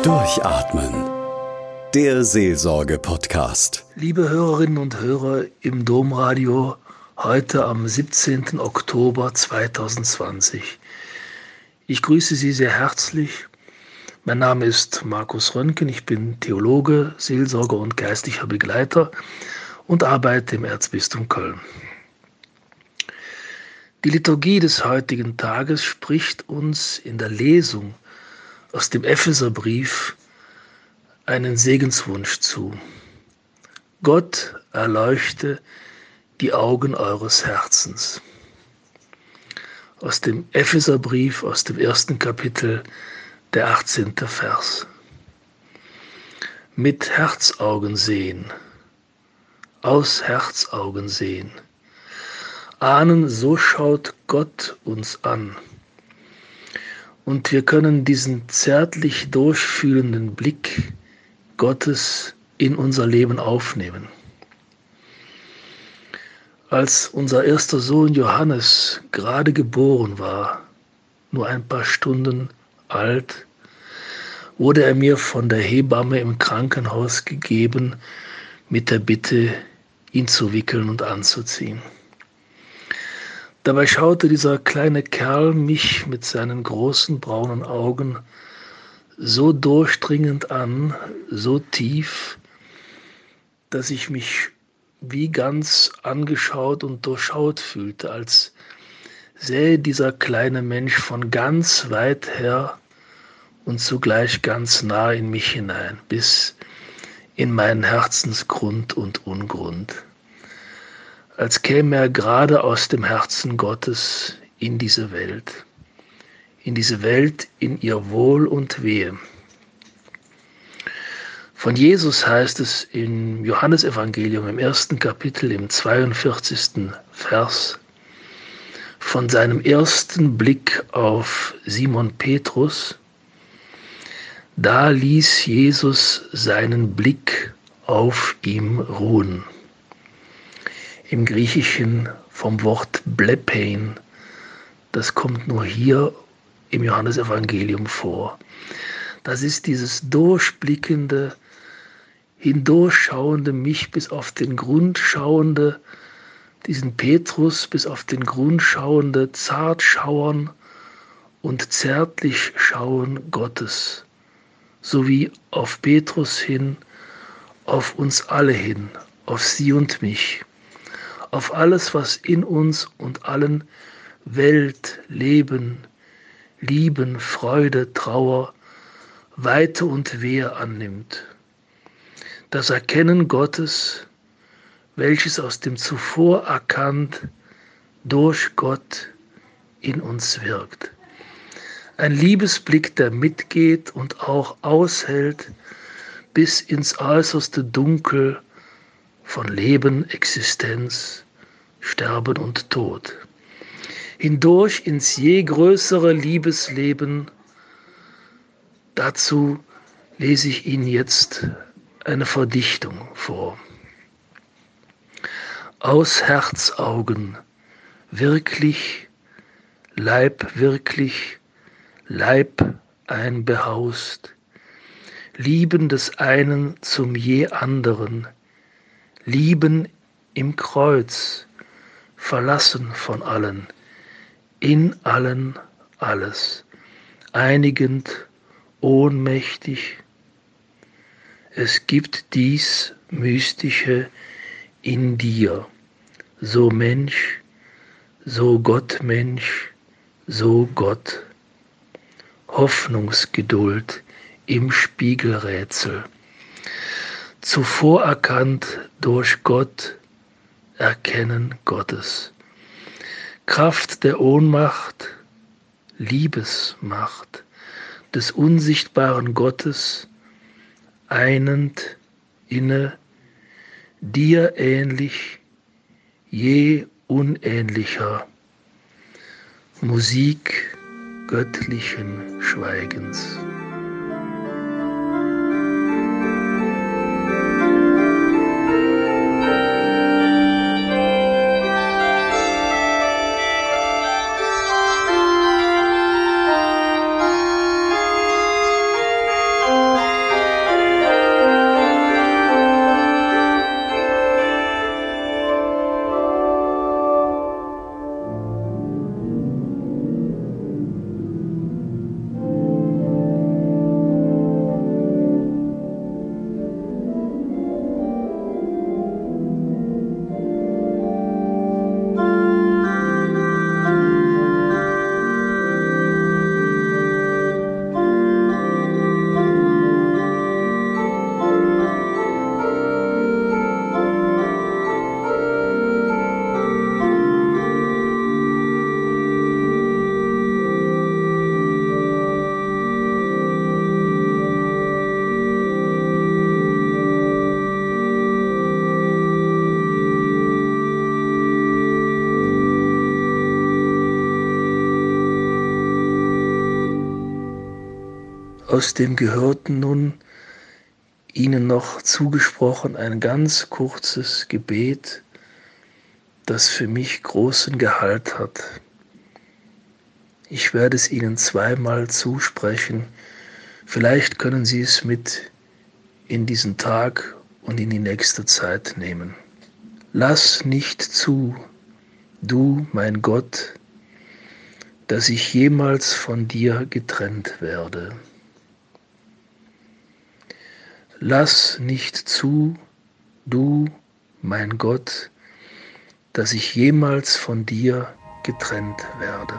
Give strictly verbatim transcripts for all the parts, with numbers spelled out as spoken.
Durchatmen. Der Seelsorge-Podcast. Liebe Hörerinnen und Hörer im Domradio, heute am siebzehnten Oktober zweitausendzwanzig. Ich grüße Sie sehr herzlich. Mein Name ist Markus Röntgen, ich bin Theologe, Seelsorger und geistlicher Begleiter und arbeite im Erzbistum Köln. Die Liturgie des heutigen Tages spricht uns in der Lesung aus dem Epheserbrief einen Segenswunsch zu. Gott erleuchte die Augen eures Herzens. Aus dem Epheserbrief, aus dem ersten Kapitel, der achtzehnte Vers. Mit Herzaugen sehen, aus Herzaugen sehen. Ahnen, so schaut Gott uns an. Und wir können diesen zärtlich durchfühlenden Blick Gottes in unser Leben aufnehmen. Als unser erster Sohn Johannes gerade geboren war, nur ein paar Stunden alt, wurde er mir von der Hebamme im Krankenhaus gegeben, mit der Bitte, ihn zu wickeln und anzuziehen. Dabei schaute dieser kleine Kerl mich mit seinen großen braunen Augen so durchdringend an, so tief, dass ich mich wie ganz angeschaut und durchschaut fühlte, als sähe dieser kleine Mensch von ganz weit her und zugleich ganz nah in mich hinein, bis in meinen Herzensgrund und Ungrund. Als käme er gerade aus dem Herzen Gottes in diese Welt, in diese Welt in ihr Wohl und Wehe. Von Jesus heißt es im Johannesevangelium im ersten Kapitel, im zweiundvierzigsten Vers, von seinem ersten Blick auf Simon Petrus, da ließ Jesus seinen Blick auf ihm ruhen. Im Griechischen vom Wort blepein, das kommt nur hier im Johannesevangelium vor. Das ist dieses durchblickende, hindurchschauende, mich bis auf den Grund schauende, diesen Petrus bis auf den Grund schauende, zart schauern und zärtlich schauen Gottes, sowie auf Petrus hin, auf uns alle hin, auf Sie und mich, auf alles, was in uns und allen Welt, Leben, Lieben, Freude, Trauer, Weite und Wehe annimmt. Das Erkennen Gottes, welches aus dem zuvor erkannt durch Gott in uns wirkt. Ein Liebesblick, der mitgeht und auch aushält bis ins äußerste Dunkel von Leben, Existenz, Sterben und Tod. Hindurch ins je größere Liebesleben. Dazu lese ich Ihnen jetzt eine Verdichtung vor. Aus Herzaugen, wirklich, Leib wirklich, Leib einbehaust, Lieben des einen zum je anderen, Lieben im Kreuz, verlassen von allen, in allen alles, einigend, ohnmächtig. Es gibt dies Mystische in dir, so Mensch, so Gottmensch, so Gott. Hoffnungsgeduld im Spiegelrätsel. Zuvor erkannt durch Gott, Erkennen Gottes. Kraft der Ohnmacht, Liebesmacht des unsichtbaren Gottes, einend, inne, dir ähnlich, je unähnlicher, Musik göttlichen Schweigens. Aus dem Gehörten nun Ihnen noch zugesprochen ein ganz kurzes Gebet, das für mich großen Gehalt hat. Ich werde es Ihnen zweimal zusprechen. Vielleicht können Sie es mit in diesen Tag und in die nächste Zeit nehmen. Lass nicht zu, du, mein Gott, dass ich jemals von dir getrennt werde. Lass nicht zu, du, mein Gott, dass ich jemals von dir getrennt werde.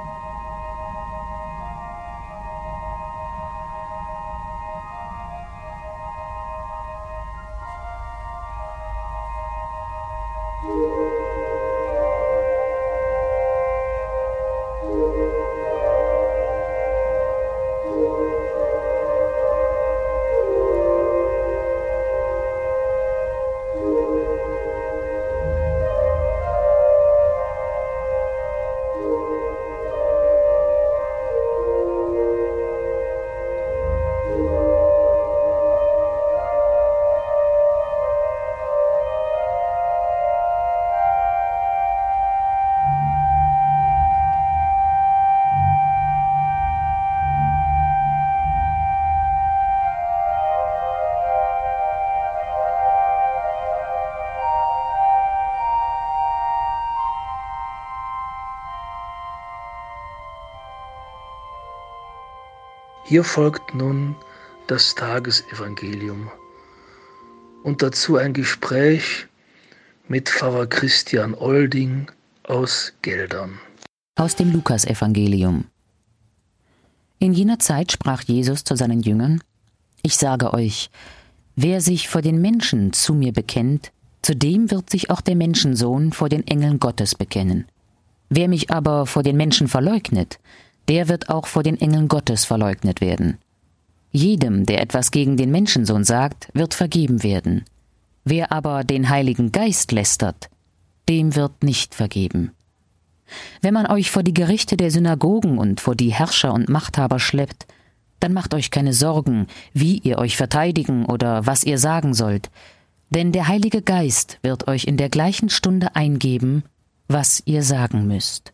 Hier folgt nun das Tagesevangelium und dazu ein Gespräch mit Pfarrer Christian Olding aus Geldern. Aus dem Lukasevangelium. In jener Zeit sprach Jesus zu seinen Jüngern: Ich sage euch, wer sich vor den Menschen zu mir bekennt, zu dem wird sich auch der Menschensohn vor den Engeln Gottes bekennen. Wer mich aber vor den Menschen verleugnet, der wird auch vor den Engeln Gottes verleugnet werden. Jedem, der etwas gegen den Menschensohn sagt, wird vergeben werden. Wer aber den Heiligen Geist lästert, dem wird nicht vergeben. Wenn man euch vor die Gerichte der Synagogen und vor die Herrscher und Machthaber schleppt, dann macht euch keine Sorgen, wie ihr euch verteidigen oder was ihr sagen sollt, denn der Heilige Geist wird euch in der gleichen Stunde eingeben, was ihr sagen müsst.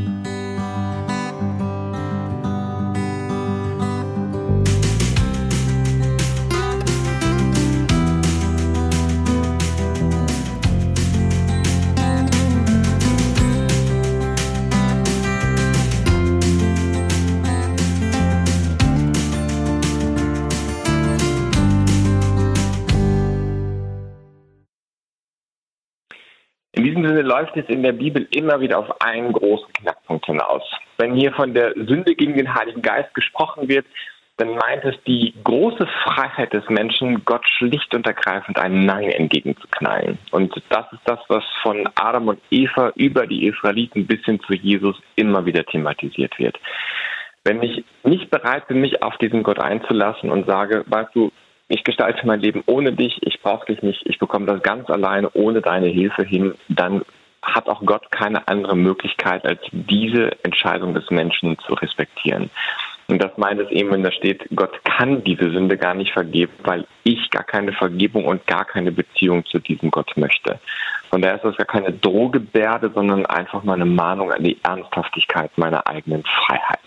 In diesem Sinne läuft es in der Bibel immer wieder auf einen großen Knackpunkt hinaus. Wenn hier von der Sünde gegen den Heiligen Geist gesprochen wird, dann meint es die große Freiheit des Menschen, Gott schlicht und ergreifend ein Nein entgegenzuknallen. Und das ist das, was von Adam und Eva über die Israeliten bis hin zu Jesus immer wieder thematisiert wird. Wenn ich nicht bereit bin, mich auf diesen Gott einzulassen und sage, weißt du, ich gestalte mein Leben ohne dich, ich brauche dich nicht, ich bekomme das ganz alleine ohne deine Hilfe hin, dann hat auch Gott keine andere Möglichkeit, als diese Entscheidung des Menschen zu respektieren. Und das meint es eben, wenn da steht, Gott kann diese Sünde gar nicht vergeben, weil ich gar keine Vergebung und gar keine Beziehung zu diesem Gott möchte. Von daher ist das gar keine Drohgebärde, sondern einfach mal eine Mahnung an die Ernsthaftigkeit meiner eigenen Freiheit.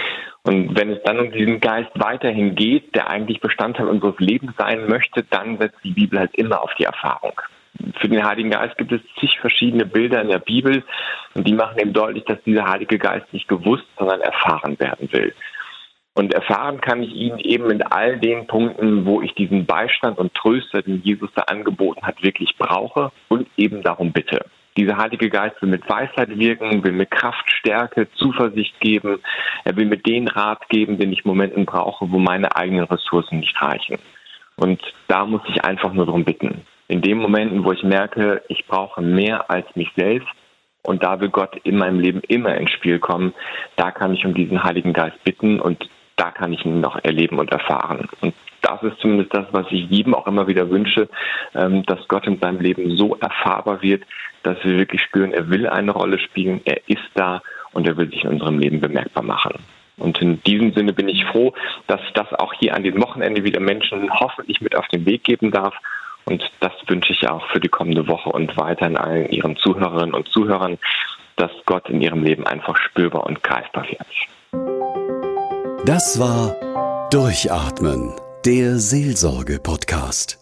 Und wenn es dann um diesen Geist weiterhin geht, der eigentlich Bestandteil unseres Lebens sein möchte, dann setzt die Bibel halt immer auf die Erfahrung. Für den Heiligen Geist gibt es zig verschiedene Bilder in der Bibel und die machen eben deutlich, dass dieser Heilige Geist nicht gewusst, sondern erfahren werden will. Und erfahren kann ich ihn eben in all den Punkten, wo ich diesen Beistand und Tröster, den Jesus da angeboten hat, wirklich brauche und eben darum bitte. Dieser Heilige Geist will mit Weisheit wirken, will mir Kraft, Stärke, Zuversicht geben. Er will mir den Rat geben, den ich Momenten brauche, wo meine eigenen Ressourcen nicht reichen. Und da muss ich einfach nur darum bitten. In den Momenten, wo ich merke, ich brauche mehr als mich selbst und da will Gott in meinem Leben immer ins Spiel kommen, da kann ich um diesen Heiligen Geist bitten und da kann ich ihn noch erleben und erfahren. Und das ist zumindest das, was ich jedem auch immer wieder wünsche, dass Gott in seinem Leben so erfahrbar wird, dass wir wirklich spüren, er will eine Rolle spielen, er ist da und er will sich in unserem Leben bemerkbar machen. Und in diesem Sinne bin ich froh, dass das auch hier an diesem Wochenende wieder Menschen hoffentlich mit auf den Weg geben darf. Und das wünsche ich auch für die kommende Woche und weiterhin allen Ihren Zuhörerinnen und Zuhörern, dass Gott in ihrem Leben einfach spürbar und greifbar wird. Das war Durchatmen, der Seelsorge-Podcast.